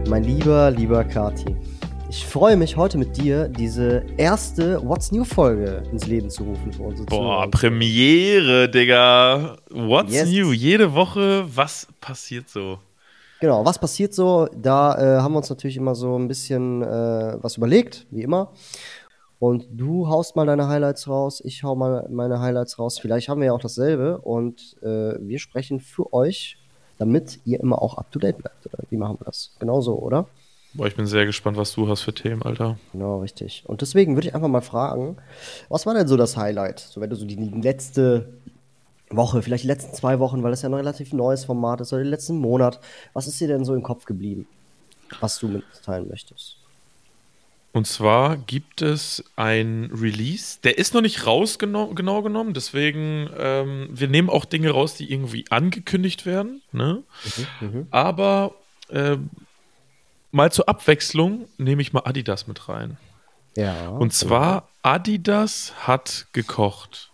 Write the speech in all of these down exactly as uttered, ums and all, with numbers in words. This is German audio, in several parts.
Mein lieber, lieber Kati, ich freue mich heute mit dir, diese erste What's New-Folge ins Leben zu rufen für unsere Boah, Zuhörer. Premiere, Digga. What's Yes. new? Jede Woche, was passiert so? Genau, was passiert so? Da äh, haben wir uns natürlich immer so ein bisschen äh, was überlegt, wie immer. Und du haust mal deine Highlights raus, ich hau mal meine Highlights raus. Vielleicht haben wir ja auch dasselbe und äh, wir sprechen für euch, damit ihr immer auch up-to-date bleibt. Oder wie machen wir das? Genau so, oder? Boah, ich bin sehr gespannt, was du hast für Themen, Alter. Genau, richtig. Und deswegen würde ich einfach mal fragen, was war denn so das Highlight? So, wenn du so die letzte Woche, vielleicht die letzten zwei Wochen, weil das ja ein relativ neues Format ist, oder den letzten Monat, was ist dir denn so im Kopf geblieben, was du mitteilen möchtest? Und zwar gibt es ein Release, der ist noch nicht raus genau, genau genommen, deswegen, ähm, wir nehmen auch Dinge raus, die irgendwie angekündigt werden, ne? Mhm, mhm. Aber ähm, mal zur Abwechslung nehme ich mal Adidas mit rein. Ja. Und zwar, Adidas hat gekocht.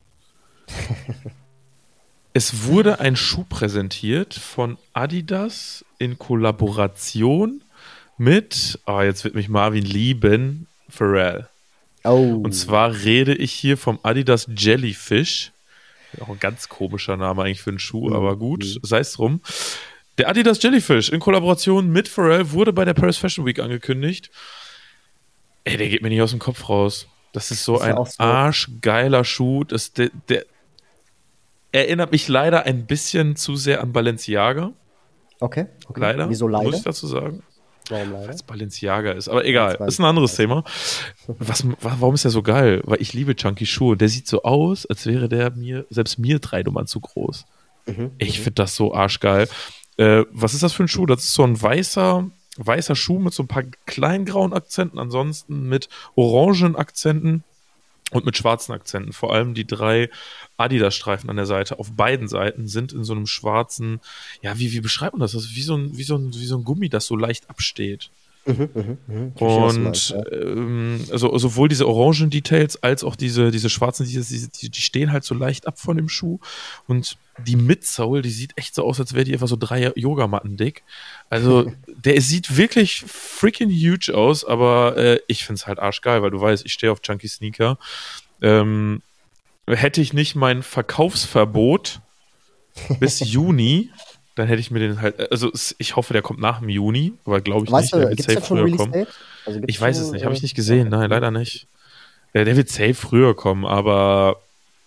Es wurde ein Schuh präsentiert von Adidas in Kollaboration mit, oh, jetzt wird mich Marvin lieben, Pharrell. Oh. Und zwar rede ich hier vom Adidas Jellyfish. Auch ein ganz komischer Name eigentlich für einen Schuh, Mhm. aber gut, sei es drum. Der Adidas Jellyfish in Kollaboration mit Pharrell wurde bei der Paris Fashion Week angekündigt. Ey, der geht mir nicht aus dem Kopf raus. Das ist so Ist ja ein auch so- arschgeiler Schuh. Das, der, der erinnert mich leider ein bisschen zu sehr an Balenciaga. Okay, okay. Leider. Wieso leider? Muss ich dazu sagen. Warum leider? Weil es Balenciaga ist. Aber egal, Weil's ist ein anderes Balenciaga Thema. Was, warum ist der so geil? Weil ich liebe Chunky Schuhe. Der sieht so aus, als wäre der mir, selbst mir drei Nummern zu groß. Mhm, Ich mhm. finde das so arschgeil. Äh, was ist das für ein Schuh? Das ist so ein weißer, weißer Schuh mit so ein paar kleinen grauen Akzenten, ansonsten mit orangen Akzenten und mit schwarzen Akzenten. Vor allem die drei Adidas-Streifen an der Seite, auf beiden Seiten, sind in so einem schwarzen, ja, wie, wie beschreibt man das? Das ist wie so ein, wie so ein, wie so ein Gummi, das so leicht absteht. Mhm, mhm, mhm. Ich verstehe, was du Und meinst, ja. ähm, also sowohl diese orangen Details als auch diese, diese schwarzen, die, die, die stehen halt so leicht ab von dem Schuh. Und die Midsole, die sieht echt so aus, als wäre die einfach so drei Yogamatten dick. Also der sieht wirklich freaking huge aus, aber äh, ich finde es halt arschgeil, weil du weißt, ich stehe auf Chunky Sneaker. Ähm, hätte ich nicht mein Verkaufsverbot bis Juni, dann hätte ich mir den halt, also es- ich hoffe, der kommt nach dem Juni, aber glaube ich Weißt nicht, du, der wird gibt es safe da schon früher Release kommen. Date? Also gibt's Ich weiß schon, es nicht, habe ich äh, nicht gesehen, okay. nein, leider nicht. Äh, Der wird safe früher kommen, aber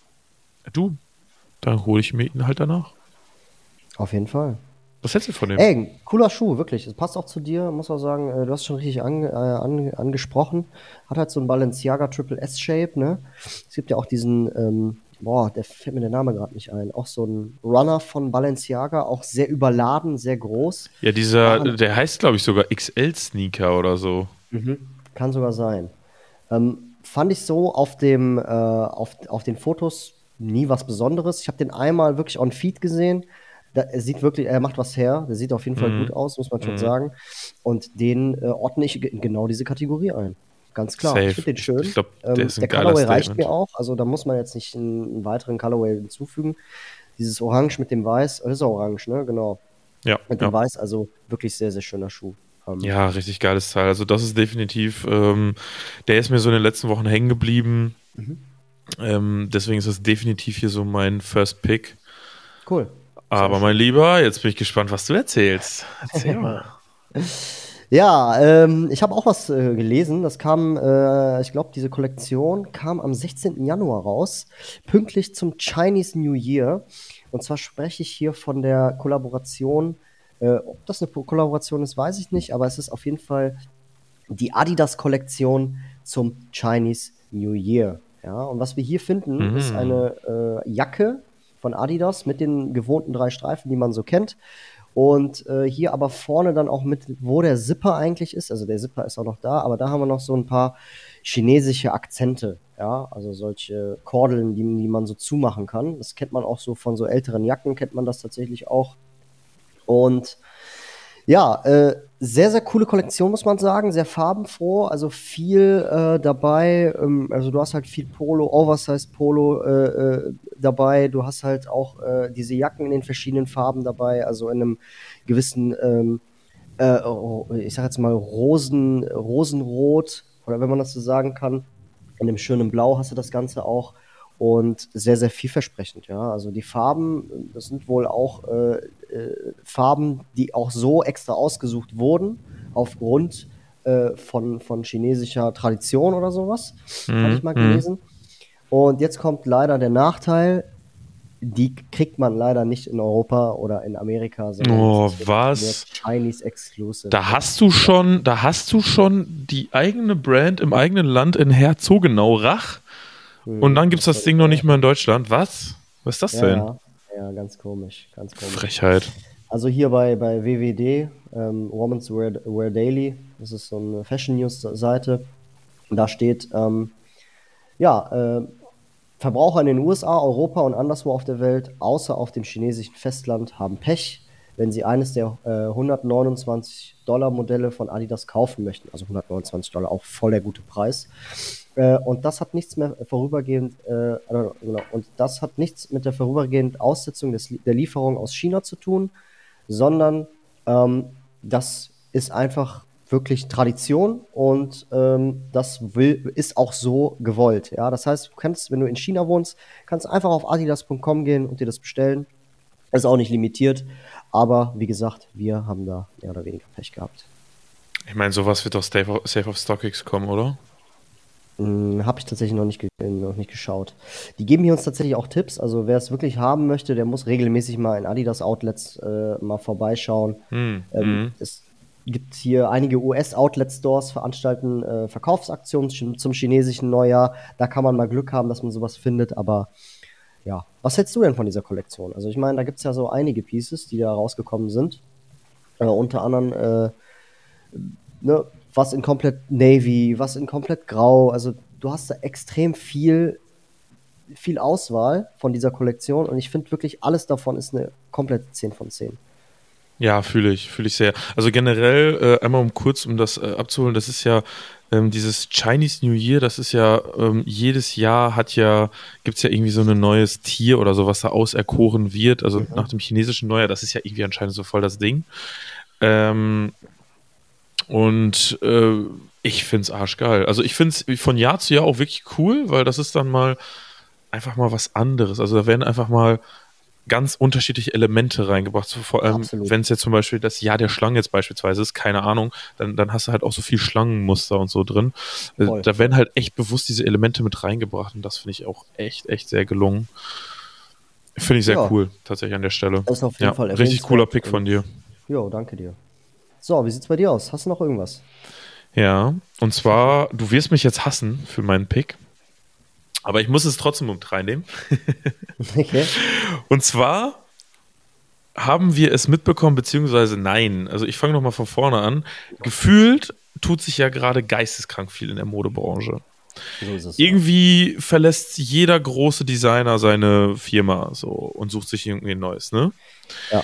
du, dann hole ich mir ihn halt danach. Auf jeden Fall. Was hältst du von dem? Ey, cooler Schuh, wirklich. Es passt auch zu dir, muss man sagen. äh, Du hast schon richtig ange, äh, an, angesprochen. Hat halt so einen Balenciaga Triple S-Shape, ne? Es gibt ja auch diesen, ähm, boah, der fällt mir der Name gerade nicht ein. Auch so ein Runner von Balenciaga, auch sehr überladen, sehr groß. Ja, dieser, Ja. der heißt, glaube ich, sogar X L-Sneaker oder so. Mhm. Kann sogar sein. Ähm, fand ich so auf dem, äh, auf, auf den Fotos nie was Besonderes. Ich habe den einmal wirklich on Feed gesehen. Da, er sieht wirklich, er macht was her. Der sieht auf jeden Fall Mhm. gut aus, muss man schon Mhm. sagen. Und den äh, ordne ich in genau diese Kategorie ein. Ganz klar. Safe. Ich finde den Ich- schön. ich glaub, der ähm, ist ein der geiler Colorway reicht Statement. mir auch. Also da muss man jetzt nicht einen, einen weiteren Colorway hinzufügen. Dieses Orange mit dem Weiß, das ist ja orange, ne? Genau. Ja, Mit dem ja. Weiß, also wirklich sehr, sehr schöner Schuh. Ähm, Ja, richtig geiles Teil. Also das ist definitiv, ähm, der ist mir so in den letzten Wochen hängen geblieben. Mhm. Ähm, deswegen ist das definitiv hier so mein First Pick. Cool. Aber mein Lieber, jetzt bin ich gespannt, was du erzählst. Erzähl mal. Ja, ähm, ich habe auch was äh, gelesen. Das kam, äh, ich glaube, diese Kollektion kam am sechzehnten Januar raus, pünktlich zum Chinese New Year. Und zwar spreche ich hier von der Kollaboration. Äh, ob das eine Kollaboration ist, weiß ich nicht, aber es ist auf jeden Fall die Adidas-Kollektion zum Chinese New Year. Ja, und was wir hier finden, Mhm. ist eine äh, Jacke von Adidas mit den gewohnten drei Streifen, die man so kennt. Und äh, hier aber vorne dann auch mit, wo der Zipper eigentlich ist. Also der Zipper ist auch noch da, aber da haben wir noch so ein paar chinesische Akzente. Ja, also solche Kordeln, die, die man so zumachen kann. Das kennt man auch so von so älteren Jacken, kennt man das tatsächlich auch. Und ja, äh, sehr, sehr coole Kollektion, muss man sagen. Sehr farbenfroh, also viel äh, dabei. Ähm, also du hast halt viel Polo, Oversized Polo äh, äh, dabei. Du hast halt auch äh, diese Jacken in den verschiedenen Farben dabei, also in einem gewissen ähm, äh, ich sag jetzt mal Rosen, Rosenrot, oder wenn man das so sagen kann. In dem schönen Blau hast du das Ganze auch und sehr, sehr vielversprechend, ja. Also die Farben, das sind wohl auch äh, äh, Farben, die auch so extra ausgesucht wurden, aufgrund äh, von, von chinesischer Tradition oder sowas, hatte ich Mhm. mal Mhm. gelesen. Und jetzt kommt leider der Nachteil, die kriegt man leider nicht in Europa oder in Amerika, sondern das Oh, ist wirklich nur was? Chinese Exclusive. Da Ja. hast du schon, da hast du schon die eigene Brand im eigenen Land in Herzogenaurach und Hm, dann gibt's das das soll ich Ding noch nicht sagen. mal in Deutschland. Was? Was ist das Ja, denn? ja, ja, ganz komisch, ganz komisch. Frechheit. Also hier bei, bei W W D, ähm, Women's Wear, Wear Daily, das ist so eine Fashion News Seite, da steht, ähm, ja, äh, Verbraucher in den U S A, Europa und anderswo auf der Welt, außer auf dem chinesischen Festland, haben Pech, wenn sie eines der äh, hundertneunundzwanzig Dollar Modelle von Adidas kaufen möchten. Also hundertneunundzwanzig Dollar, auch voll der gute Preis. Äh, und das hat nichts mehr vorübergehend, äh, äh, genau, und das hat nichts mit der vorübergehenden Aussetzung des, der Lieferung aus China zu tun, sondern ähm, das ist einfach wirklich Tradition und ähm, das will, ist auch so gewollt. Ja? Das heißt, du kannst, wenn du in China wohnst, kannst einfach auf adidas punkt com gehen und dir das bestellen. Ist auch nicht limitiert, aber wie gesagt, wir haben da mehr oder weniger Pech gehabt. Ich meine, sowas wird doch Safe of, Safe of StockX kommen, oder? Hm, habe ich tatsächlich noch nicht, ge noch nicht geschaut. Die geben hier uns tatsächlich auch Tipps. Also wer es wirklich haben möchte, der muss regelmäßig mal in Adidas-Outlets äh, mal vorbeischauen. Hm. Ähm, Hm. es gibt hier einige U S-Outlet-Stores, veranstalten äh, Verkaufsaktionen ch- zum chinesischen Neujahr. Da kann man mal Glück haben, dass man sowas findet. Aber ja, was hältst du denn von dieser Kollektion? Also ich meine, da gibt es ja so einige Pieces, die da rausgekommen sind. Äh, unter anderem äh, ne, was in komplett Navy, was in komplett Grau. Also du hast da extrem viel, viel Auswahl von dieser Kollektion und ich finde wirklich, alles davon ist eine komplette zehn von zehn. Ja, fühle ich, fühle ich sehr. Also generell, äh, einmal um kurz, um das äh, abzuholen, das ist ja ähm, dieses Chinese New Year, das ist ja ähm, jedes Jahr hat ja, gibt es ja irgendwie so ein neues Tier oder so, was da auserkoren wird. Also nach Mhm. dem chinesischen Neujahr, das ist ja irgendwie anscheinend so voll das Ding. Ähm, und äh, ich finde es arschgeil. Also ich finde es von Jahr zu Jahr auch wirklich cool, weil das ist dann mal einfach mal was anderes. Also da werden einfach mal ganz unterschiedliche Elemente reingebracht. So, vor allem, Absolut. wenn es jetzt zum Beispiel das Jahr der Schlange jetzt beispielsweise ist, keine Ahnung, dann, dann hast du halt auch so viel Schlangenmuster und so drin. Äh, Voll, Da werden voll. halt echt bewusst diese Elemente mit reingebracht und das finde ich auch echt, echt sehr gelungen. Finde ich sehr Ja, cool, tatsächlich an der Stelle. ist auf jeden Ja, Fall richtig cooler erwähnenswert Pick von und dir. jo, danke dir. So, wie sieht's bei dir aus? Hast du noch irgendwas? Ja, und zwar, du wirst mich jetzt hassen für meinen Pick, aber ich muss es trotzdem mit reinnehmen. Okay. Und zwar haben wir es mitbekommen, beziehungsweise nein. Also ich fange nochmal von vorne an. Gefühlt tut sich ja gerade geisteskrank viel in der Modebranche. So ist es, ja. Irgendwie verlässt jeder große Designer seine Firma so und sucht sich irgendwie ein neues, ne? Ja,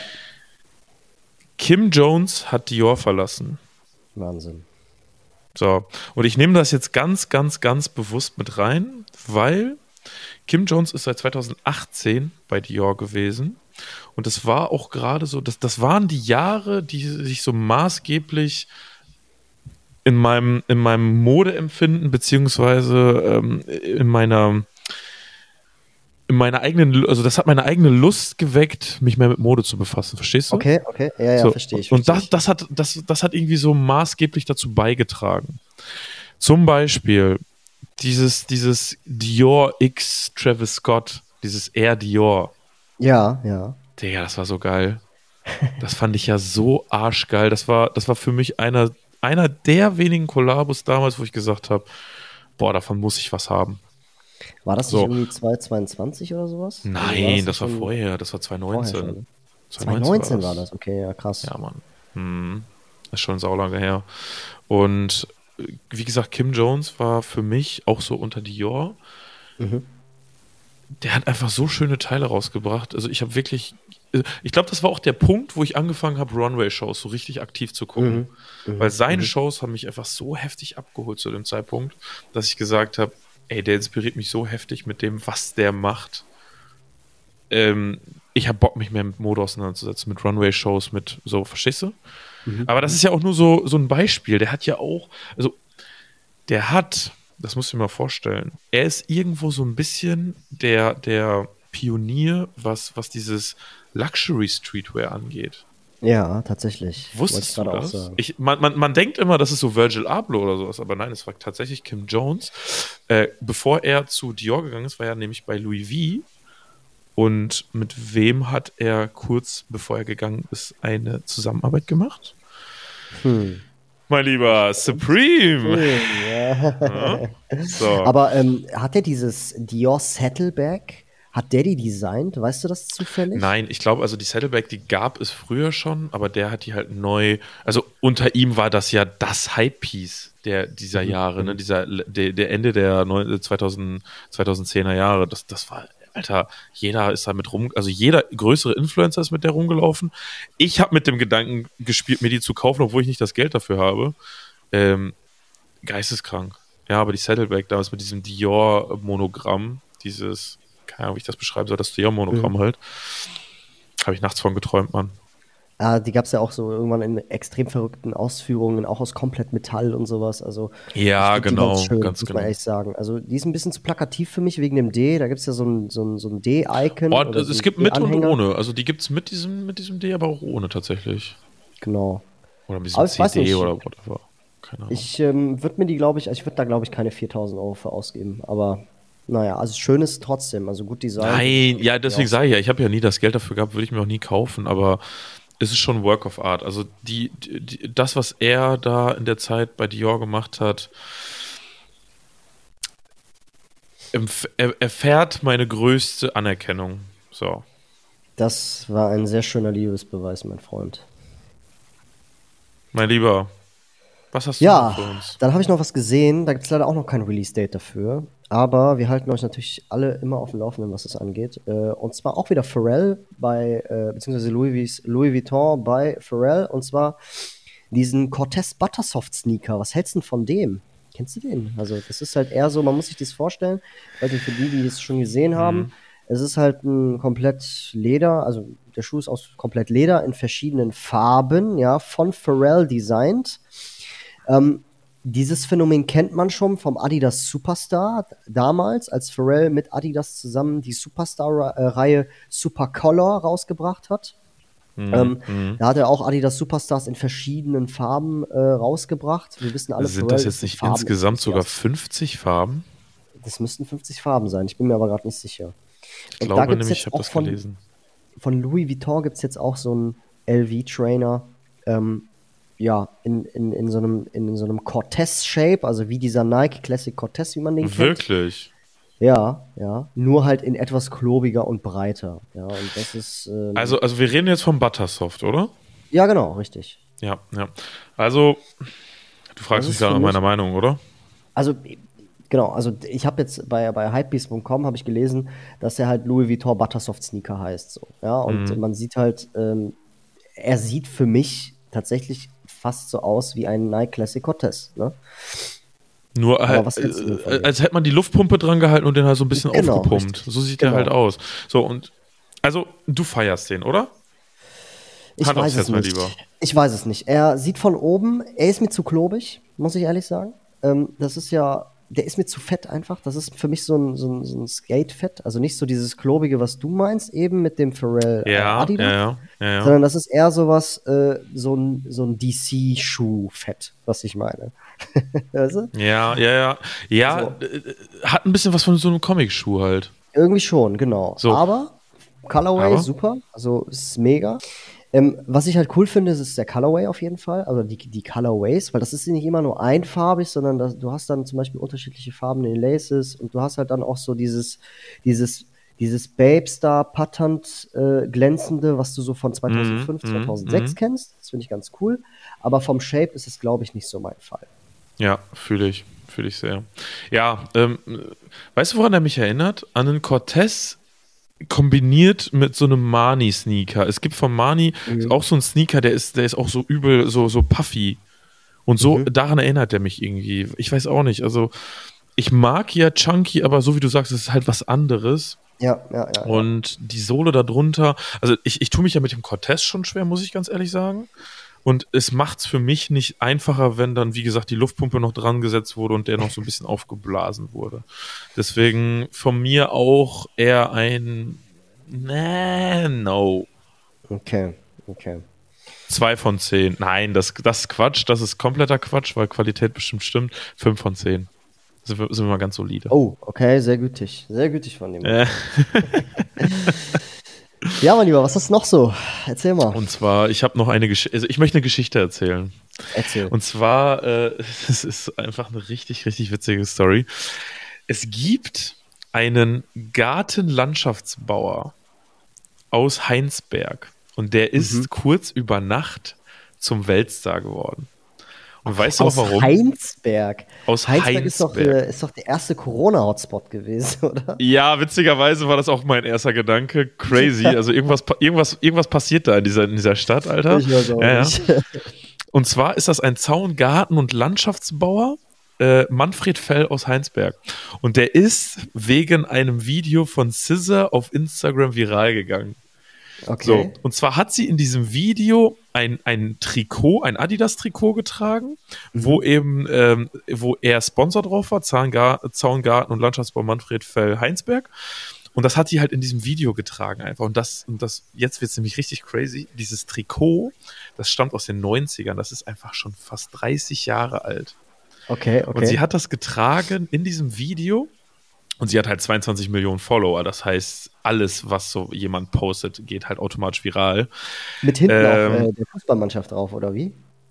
Kim Jones hat Dior verlassen. Wahnsinn. So, und ich nehme das jetzt ganz, ganz, ganz bewusst mit rein, weil Kim Jones ist seit zweitausendachtzehn bei Dior gewesen. Und das war auch gerade so, das, das waren die Jahre, die sich so maßgeblich in meinem, in meinem Modeempfinden, beziehungsweise ähm, in meiner, in meiner eigenen, also das hat meine eigene Lust geweckt, mich mehr mit Mode zu befassen, verstehst du? Okay, okay. Ja, ja, So, verstehe ich, und verstehe das, ich. das, hat, das, das hat irgendwie so maßgeblich dazu beigetragen. Zum Beispiel dieses, dieses Dior X Travis Scott, dieses Air Dior. Ja, ja. Digga, das war so geil. Das fand ich ja so arschgeil. Das war, das war für mich einer, einer der wenigen Kollabos damals, wo ich gesagt habe, boah, davon muss ich was haben. War das nicht So, irgendwie zweitausendzweiundzwanzig oder sowas? Also war nein, das das nicht war schon vorher, das war vorher zwanzig neunzehn. schon? Ne? zwanzig neunzehn war zweitausendneunzehn war das. das, okay, ja, krass. Ja, Mann. Hm, ist schon saulange her. Und äh, wie gesagt, Kim Jones war für mich auch so unter Dior. Mhm. Der hat einfach so schöne Teile rausgebracht. Also ich habe wirklich, äh, ich glaube, das war auch der Punkt, wo ich angefangen habe, Runway-Shows so richtig aktiv zu gucken. Mhm. Weil Mhm. seine Mhm. Shows haben mich einfach so heftig abgeholt zu dem Zeitpunkt, dass ich gesagt habe, ey, der inspiriert mich so heftig mit dem, was der macht. Ähm, ich habe Bock, mich mehr mit Mode auseinanderzusetzen, mit Runway-Shows, mit so, verstehst du? Mhm. Aber das ist ja auch nur so, so ein Beispiel. Der hat ja auch, also der hat, das musst du dir mal vorstellen, er ist irgendwo so ein bisschen der, der Pionier, was, was dieses Luxury Streetwear angeht. Ja, tatsächlich. Wollte ich Wusstest du gerade auch das? sagen. Ich, man, man, man denkt immer, das ist so Virgil Abloh oder sowas, aber nein, es war tatsächlich Kim Jones. Äh, bevor er zu Dior gegangen ist, war er nämlich bei Louis V. Und mit wem hat er kurz bevor er gegangen ist eine Zusammenarbeit gemacht? Hm. Mein lieber Supreme. Ja. Ja. So. Aber ähm, hat der dieses Dior Saddleback, hat der die designt? Weißt du das zufällig? Nein, ich glaube, also die Saddleback, die gab es früher schon, aber der hat die halt neu, also unter ihm war das ja das Hype-Piece der, dieser Mhm. Jahre, ne? Dieser, der, der Ende der neun- zweitausend, zweitausendzehner Jahre, das, das war, Alter, jeder ist da mit rum, also jeder größere Influencer ist mit der rumgelaufen. Ich habe mit dem Gedanken gespielt, mir die zu kaufen, obwohl ich nicht das Geld dafür habe. Ähm, geisteskrank. Ja, aber die Saddleback damals mit diesem Dior-Monogramm, dieses, keine Ahnung, wie ich das beschreiben soll, das Dior-Monogramm Mhm. halt, habe ich nachts von geträumt, Mann. Ah, die gab es ja auch so irgendwann in extrem verrückten Ausführungen, auch aus komplett Metall und sowas. Also ich Ja, finde die ganz genau, schön, ganz muss man genau. ehrlich sagen. Also die ist ein bisschen zu plakativ für mich wegen dem D. Da gibt es ja so ein, so ein, so ein D-Icon Oh, oder also so es ein gibt mit und D-Anhänger. ohne. Also die gibt es mit diesem, mit diesem D, aber auch ohne tatsächlich. Genau. Oder mit diesem Aber ich weiß C D nicht. oder whatever. Keine Ahnung. Ich ähm, würde mir die, glaube ich, also ich würde da, glaube ich, keine viertausend Euro für ausgeben. Aber naja, also schön ist trotzdem, also gut designt. Nein, ja, deswegen Ja. sage ich ja, ich habe ja nie das Geld dafür gehabt, würde ich mir auch nie kaufen, aber es ist schon Work of Art. Also die, die, das, was er da in der Zeit bei Dior gemacht hat, empf- er, erfährt meine größte Anerkennung. So. Das war ein sehr schöner Liebesbeweis, mein Freund. Mein Lieber, was hast du noch für Ja, uns? dann habe ich noch was gesehen. Da gibt es leider auch noch kein Release-Date dafür. Aber wir halten euch natürlich alle immer auf dem Laufenden, was das angeht. Äh, und zwar auch wieder Pharrell bei, äh, beziehungsweise Louis, Louis Vuitton bei Pharrell. Und zwar diesen Cortez Buttersoft Sneaker. Was hältst du denn von dem? Kennst du den? Also, das ist halt eher so, man muss sich das vorstellen. Also für die, die es schon gesehen haben, es ist halt ein komplett Leder, also der Schuh ist aus komplett Leder in verschiedenen Farben, ja, von Pharrell designt. Ähm, dieses Phänomen kennt man schon vom Adidas Superstar damals, als Pharrell mit Adidas zusammen die Superstar-Reihe Supercolor rausgebracht hat. Mhm, Ähm, mhm. da hat er auch Adidas Superstars in verschiedenen Farben äh, rausgebracht. Wir wissen alle, Sind das Pharrell jetzt ist ein nicht insgesamt sogar Farbenenthusiast. fünfzig Farben? Das müssten fünfzig Farben sein, ich bin mir aber gerade nicht sicher. Ich Und da glaube gibt es nämlich, ich jetzt habe auch das von, gelesen. von Louis Vuitton gibt es jetzt auch so einen L V-Trainer, ähm, ja, in, in, in so einem, in so einem Cortez-Shape, also wie dieser Nike Classic Cortez, wie man den kennt. Wirklich? Ja, ja. Nur halt in etwas klobiger und breiter. Ja, und das ist. Ähm, Also, also wir reden jetzt vom Buttersoft, oder? ja, genau, richtig. Ja, ja. Also, du Das fragst mich ist gerade für nach mich. meiner Meinung, oder? Also, genau, also ich habe jetzt bei, bei hypebeast punkt com habe ich gelesen, dass er halt Louis Vuitton Buttersoft Sneaker heißt. So. Ja, und Mhm. man sieht halt, ähm, er sieht für mich tatsächlich fast so aus wie ein Nike Classic Cortez. Ne? Nur Aber halt, was hältst du denn von äh, dem? als hätte man die Luftpumpe dran gehalten und den halt so ein bisschen Genau, aufgepumpt. richtig. So sieht der halt Genau. aus. So, und also, du feierst den, oder? Ich Hand aufs weiß es Herz, mein nicht. Lieber. Ich weiß es nicht. Er sieht von oben, er ist mir zu klobig, muss ich ehrlich sagen. Ähm, das ist ja, der ist mir zu fett einfach. Das ist für mich so ein, so ein, so ein Skate-Fett. Also nicht so dieses klobige, was du meinst, eben mit dem Pharrell äh, Ja, Adidas, ja, ja, ja, ja. sondern das ist eher sowas, äh, so ein, so ein D C-Schuh-Fett, was ich meine. Weißt du? Ja, ja, ja. Ja, So. äh, hat ein bisschen was von so einem Comic-Schuh halt. Irgendwie schon, genau. So, Aber Colorway, aber super. Also ist mega. Ähm, was ich halt cool finde, ist, ist der Colorway auf jeden Fall. Also die, die Colorways, weil das ist nicht immer nur einfarbig, sondern das, du hast dann zum Beispiel unterschiedliche Farben in den Laces und du hast halt dann auch so dieses, dieses, dieses Babestar Patent äh, glänzende, was du so von Mhm, zweitausendfünf, mhm, zweitausendsechs mhm. kennst. Das finde ich ganz cool. Aber vom Shape ist es, glaube ich, nicht so mein Fall. Ja, fühle ich, fühle ich sehr. Ja, ähm, weißt du, woran er mich erinnert? An einen Cortez kombiniert mit so einem Marni-Sneaker. Es gibt von Marni Mhm. auch so einen Sneaker, der ist, der ist auch so übel, so, so puffy. Und so, Mhm. daran erinnert er mich irgendwie. Ich weiß auch nicht. Also, ich mag ja Chunky, aber so wie du sagst, es ist halt was anderes. Ja, ja, ja, ja. Und die Sohle darunter, also ich, ich tue mich ja mit dem Cortez schon schwer, muss ich ganz ehrlich sagen. Und es macht es für mich nicht einfacher, wenn dann, wie gesagt, die Luftpumpe noch dran gesetzt wurde und der noch so ein bisschen aufgeblasen wurde. Deswegen von mir auch eher ein nee, no. Okay, okay. Zwei von zehn. Nein, das, das ist Quatsch. Das ist kompletter Quatsch, weil Qualität bestimmt stimmt. Fünf von zehn. Sind wir, sind wir mal ganz solide. Oh, okay, sehr gütig. Sehr gütig von dem. Äh. Ja, mein Lieber, was hast du noch so? Erzähl mal. Und zwar, ich habe noch eine Geschichte, also ich möchte eine Geschichte erzählen. Erzähl. Und zwar, äh, es ist einfach eine richtig, richtig witzige Story. Es gibt einen Gartenlandschaftsbauer aus Heinsberg und der ist Mhm. kurz über Nacht zum Weltstar geworden. Und Ach, weißt du auch aus warum? Heinsberg. Aus Heinsberg ist doch, Heinsberg. äh, ist doch der erste Corona-Hotspot gewesen, oder? Ja, witzigerweise war das auch mein erster Gedanke. Crazy. Also irgendwas, pa- irgendwas, irgendwas passiert da in dieser, in dieser Stadt, Alter. Ich weiß auch Ja, ja. nicht. Und zwar ist das ein Zaun-, Garten- und Landschaftsbauer, äh, Manfred Fell aus Heinsberg. Und der ist wegen einem Video von S Z A auf Instagram viral gegangen. Okay. So, und zwar hat sie in diesem Video ein, ein Trikot, ein Adidas-Trikot getragen, Mhm. wo eben, ähm, wo er Sponsor drauf war, Zaungar- Zaun-, Garten- und Landschaftsbau Manfred Fell Heinsberg. Und das hat sie halt in diesem Video getragen einfach. Und das, und das, jetzt wird es nämlich richtig crazy. Dieses Trikot, das stammt aus den neunzigern. Das ist einfach schon fast dreißig Jahre alt. Okay, okay. Und sie hat das getragen in diesem Video. Und sie hat halt zweiundzwanzig Millionen Follower. Das heißt, alles, was so jemand postet, geht halt automatisch viral. Mit hinten ähm, auch äh, der Fußballmannschaft drauf, oder wie?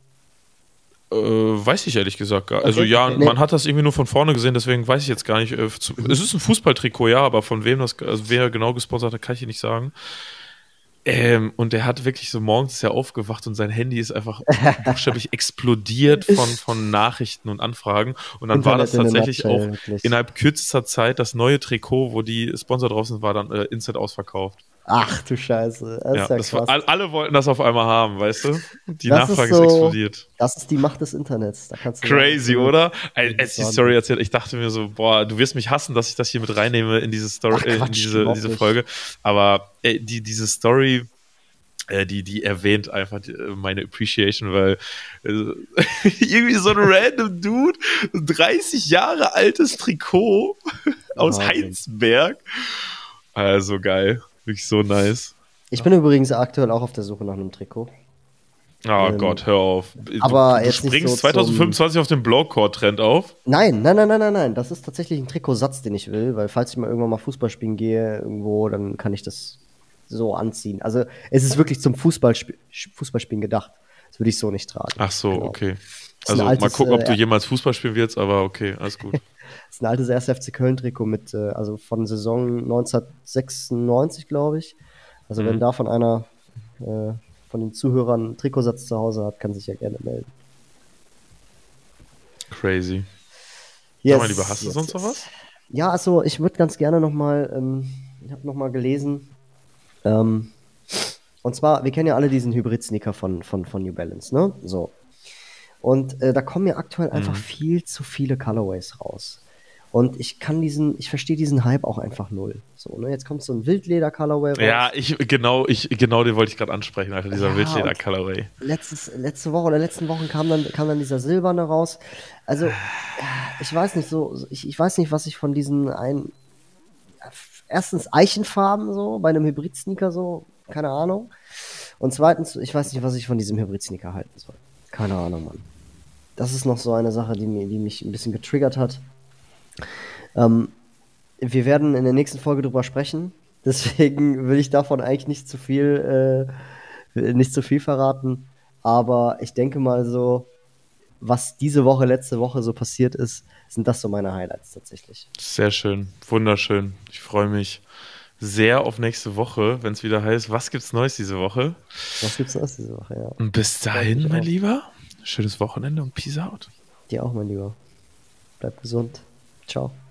Äh, weiß ich ehrlich gesagt gar nicht. Also Okay, ja, okay, nee. man hat das irgendwie nur von vorne gesehen, deswegen weiß ich jetzt gar nicht. Äh, zu, es ist ein Fußballtrikot, ja, aber von wem das, also wer genau gesponsert hat, kann ich dir nicht sagen. Ähm, und der hat wirklich so morgens ist er aufgewacht und sein Handy ist einfach buchstäblich explodiert von, von Nachrichten und Anfragen. Und dann war das Internet in a tatsächlich nutshell, auch wirklich. innerhalb kürzester Zeit das neue Trikot, wo die Sponsor drauf sind, war dann äh, instant ausverkauft. Ach du Scheiße, das Ja, ist ja das krass. war, all- alle wollten das auf einmal haben, weißt du? Die Das ist Nachfrage so- ist explodiert. Das ist die Macht des Internets. Da kannst du Crazy, sagen, oder? Als Das ich die ist Story erzählt, ich dachte mir so, boah, du wirst mich hassen, dass ich das hier mit reinnehme in diese Story, Ach, äh, in Quatsch, diese, überhaupt diese nicht. Folge. Aber äh, die, diese Story, äh, die, die erwähnt einfach die, äh, meine Appreciation, weil äh, irgendwie so ein random Dude, dreißig Jahre altes Trikot aus Wahnsinn. Heinsberg. Also geil. Wirklich so nice. Ich bin übrigens aktuell auch auf der Suche nach einem Trikot. Oh Ähm, Gott, hör auf. Du, aber du jetzt nicht springst so zum- zwanzig fünfundzwanzig auf den Blowcore-Trend auf. Nein, nein, nein, nein, nein, nein. Das ist tatsächlich ein Trikotsatz, den ich will, weil falls ich mal irgendwann mal Fußball spielen gehe, irgendwo, dann kann ich das so anziehen. Also es ist wirklich zum Fußballsp Fußballspielen gedacht. Das würde ich so nicht tragen. Ach so, Genau. okay. ist ein Also mal altes, gucken, ob du äh, jemals Fußball spielen wirst, aber okay, alles gut. Das ist ein altes erster F C Köln-Trikot mit, äh, also von Saison neunzehnhundertsechsundneunzig, glaube ich. Also Mhm. wenn da von einer äh, von den Zuhörern einen Trikotsatz zu Hause hat, kann sich ja gerne melden. Crazy. Yes, Sag mal lieber, hast du yes, sonst noch yes. was? Ja, also ich würde ganz gerne noch mal, ähm, ich habe noch mal gelesen, ähm, und zwar, wir kennen ja alle diesen Hybrid-Sneaker von, von, von New Balance, ne? So. Und äh, da kommen ja aktuell einfach Mhm. viel zu viele Colorways raus. Und ich kann diesen, ich verstehe diesen Hype auch einfach null. So, ne? Jetzt kommt so ein Wildleder-Colorway raus. Ja, ich, genau, ich, genau den wollte ich gerade ansprechen, Alter, dieser Ja, Wildleder und- Colorway. Letztes, letzte Woche oder letzten Wochen kam dann, kam dann dieser Silberne raus. Also, ich weiß nicht so, ich, ich weiß nicht, was ich von diesen ein, erstens Eichenfarben so, bei einem Hybrid-Sneaker so, keine Ahnung. Und zweitens, ich weiß nicht, was ich von diesem Hybrid-Sneaker halten soll. Keine Ahnung, Mann. Das ist noch so eine Sache, die, mir, die mich ein bisschen getriggert hat. Ähm, wir werden in der nächsten Folge drüber sprechen. Deswegen will ich davon eigentlich nicht zu viel, äh, nicht zu viel verraten. Aber ich denke mal so, was diese Woche, letzte Woche so passiert ist, sind das so meine Highlights tatsächlich. Sehr schön, wunderschön. Ich freue mich sehr auf nächste Woche, wenn es wieder heißt, was gibt's Neues diese Woche? Was gibt's noch diese Woche, ja. Und bis Freu dahin, mich mein auch. Lieber, schönes Wochenende und Peace out. Dir auch, mein Lieber. Bleib gesund. Ciao.